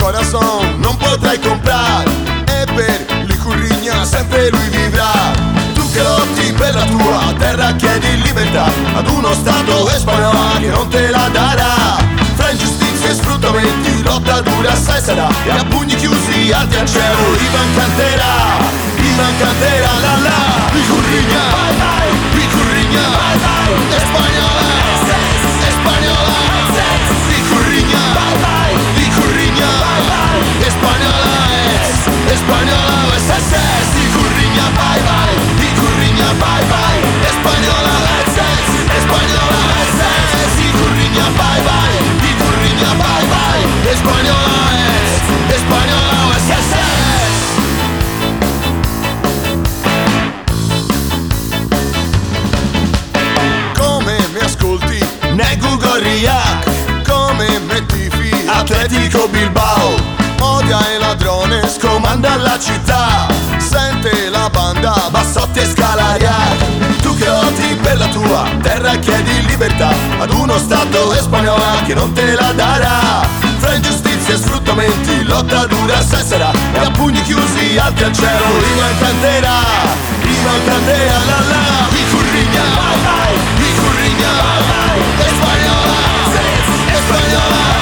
corazon non potrai comprare, e per l'Icurrigna sempre lui vivrà. Tu che lotti per la tua terra chiedi libertà ad uno stato spagnolo che non te la darà. Fra ingiustizie e sfruttamenti lotta dura assai sarà, e a pugni chiusi alti al cielo Ivan canterà la la. L'Icurrigna, l'Icurrigna, è spagnola, è spagnola. L'Icurrigna, l'Icurrigna, è spagnola, è spagnola, es. L'Icurrigna, vai vai, l'Icurrigna, vai vai, è spagnola, è spagnola, es. L'Icurrigna, vai vai, l'Icurrigna, vai vai, è spagnola, è spagnola, es. Negu Gorriak, come mettifi Atletico Bilbao. Odia il ladrone, scomanda la città, sente la banda, Bassotti e Scalariac. Tu che lotti per la tua terra chiedi libertà ad uno stato spagnola che non te la darà. Fra ingiustizie e sfruttamenti lotta dura assai sarà, e a pugni chiusi alti al cielo Ivan canterà la la. L'Icurrigna, l'Icurrigna, è spagnola, è spagnola.